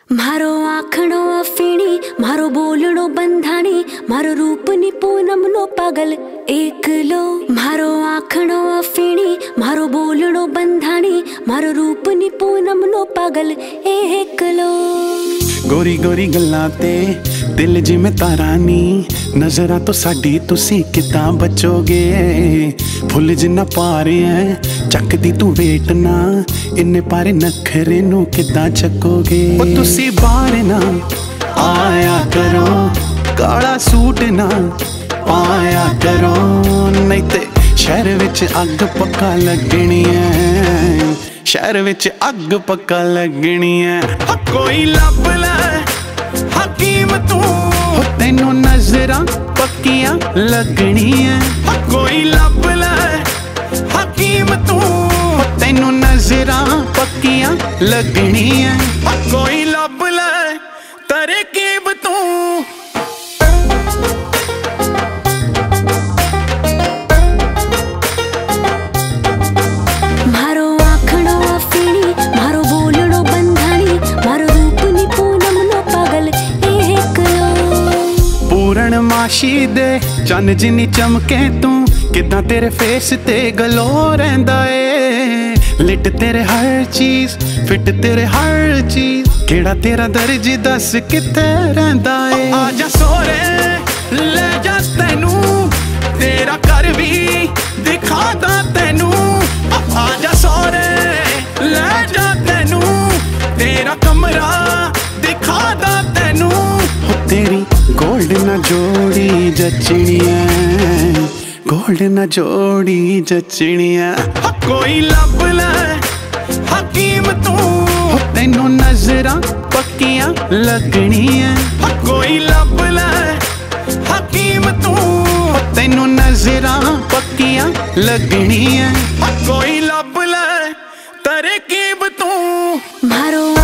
मारो आखणो अफीणी, मारो बोलणो बंधाणी, मारो रूप नी पूनम नो पागल एकलो। मारो आखणो अफीणी, मारो बोलणो बंधाणी, मारो रूप नी पूनम नो पागल एकलो। गोरी गोरी गल्लां ते दिल जिमें तारा नी, नजरां तो साडी तुसी किदां बचोगे। फुल जिन्ना पारे है चकदी तू वेट ना, इन्ने पारे नखरे नू किदां चकोगे। ओ तुसी बाहर ना आया करो, काला सूट ना पाया करो, नहीं ते शहर विच अग पक्का लगनी है, शहर विच अग पक्का लगनी है। कोई लभ ले हकीम तू, तेनू नजरां पक्कियां लगनी है। कोई लभ ले हकीम तू, तेनू नजरां पक्कियां लगनी है। कोई लभ ले तरकीब तू। पूर्णमाशी दे चन्न जिन्नी चमके तू, किदां तेरे फेस ते गलो रहिंदा ए। लिट तेरे हर चीज, फिट तेरे हर चीज, केड़ा तेरा दर्ज दस किथे रहिंदा ए। आजा सोरे ले जा तैनू, तेरा घर भी दिखादा तैनू। आजा सोरे ले जा तैनू, तेरा कमरा दिखादा तैनू। तेरी गोल्ड ना जोड़ी जचनी है, गोल्ड ना जोड़ी जचनी है। कोई लभ ले हकीम तू, तेनू नजरां पक्कियां लगनी है। कोई लभ ले हकीम तू, तेनू नजरां पक्कियां लगनी है। कोई लभ ले तरकीब तू। मारो